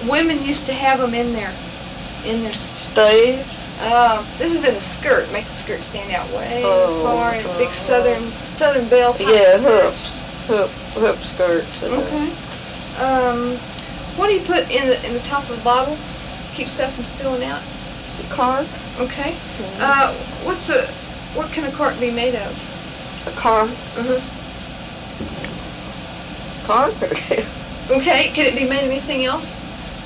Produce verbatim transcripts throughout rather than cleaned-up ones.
women used to have them in their in their staves. Uh, this was in a skirt, make the skirt stand out way oh, far, and uh, big southern southern belle type yeah, skirts. hoop, hoop skirts. Okay. Um, what do you put in the in the top of the bottle? Keep stuff from spilling out. The cork. Okay. Mm-hmm. Uh, what's a what can a cork be made of? A cork. Uh-huh. Cork, I guess. Okay. Can it be made of anything else?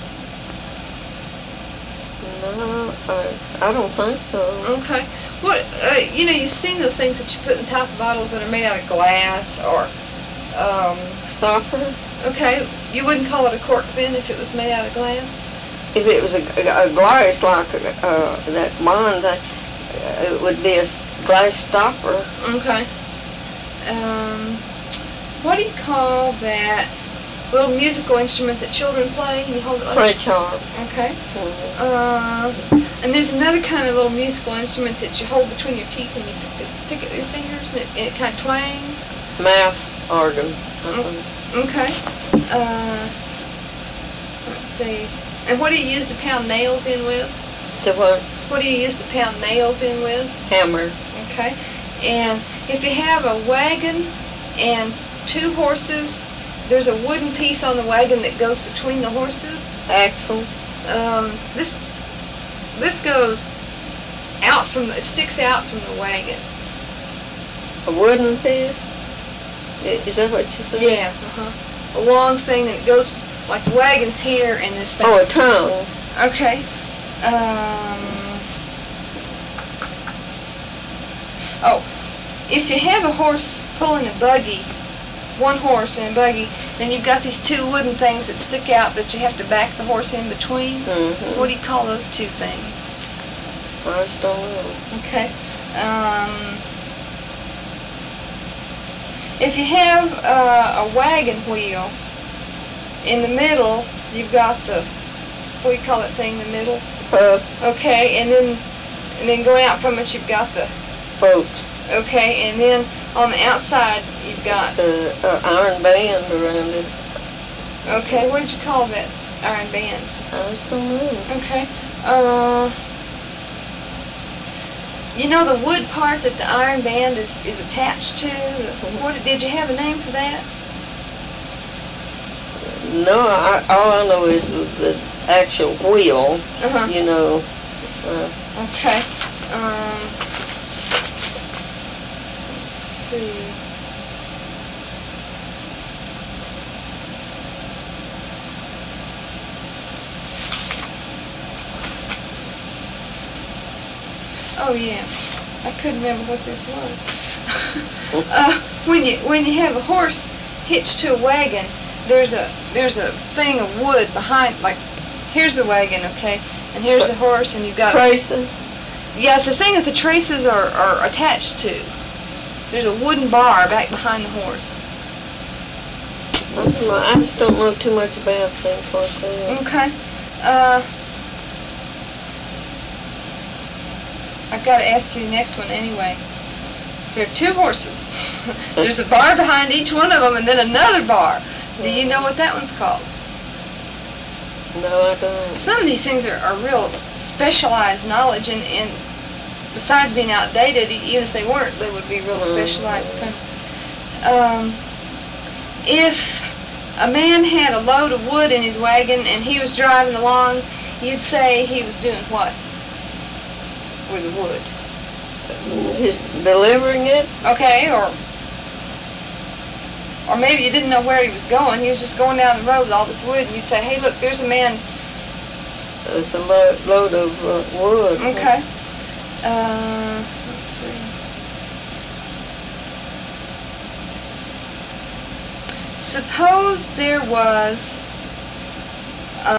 No, I, I don't think so. Okay. What uh, you know, you've seen those things that you put in the top of bottles that are made out of glass or um, stopper. Okay. You wouldn't call it a cork then if it was made out of glass? If it was a, a, a glass like uh, that wine, that uh, it would be a glass stopper. Okay. Um, what do you call that little musical instrument that children play? You hold it like French harp. Okay. Mm-hmm. Uh, and there's another kind of little musical instrument that you hold between your teeth and you pick, the, pick it with your fingers and it, and it kind of twangs. Mouth organ. I think. Okay. Uh, let's see. And what do you use to pound nails in with? So what? What do you use to pound nails in with? Hammer. Okay. And if you have a wagon and two horses, there's a wooden piece on the wagon that goes between the horses. Axle. Um, this this goes out from the, it sticks out from the wagon. A wooden piece? Is that what you said? Yeah. Uh-huh. A long thing that goes like the wagon's here and this thing. Oh, a tongue. Okay. Um, oh, if you have a horse pulling a buggy, one horse in a buggy, then you've got these two wooden things that stick out that you have to back the horse in between. Mm-hmm. What do you call those two things? I just don't know. Okay. Um, if you have uh, a wagon wheel, in the middle, you've got the, what do you call that thing in the middle? Uh, okay, and then and then going out from it, you've got the spokes. Okay, and then on the outside, you've got the uh, iron band around it. Okay, what did you call that iron band? I just don't know. Okay. Uh, you know the wood part that the iron band is, is attached to? What did you have a name for that? No, I, all I know is the, the actual wheel. Uh-huh. You know. Uh, okay. Um, let's see. Oh yeah, I couldn't remember what this was. uh, when you when you have a horse hitched to a wagon, there's a there's a thing of wood behind. Like, here's the wagon, okay, and here's the horse, and you've got traces. Yeah, it's the thing that the traces are, are attached to. There's a wooden bar back behind the horse. I don't know. I just don't know too much about things like that. Okay. Uh, I've got to ask you the next one anyway. There are two horses. There's a bar behind each one of them and then another bar. Do you know what that one's called? No, I don't. Some of these things are, are real specialized knowledge, and, and besides being outdated, even if they weren't, they would be real specialized. Mm-hmm. Um, if a man had a load of wood in his wagon and he was driving along, you'd say he was doing what with the wood? He's delivering it? Okay, or or maybe you didn't know where he was going. He was just going down the road with all this wood, and you'd say, hey, look, there's a man. It's a lo- load of uh, wood. Okay. Uh, let's see. Suppose there was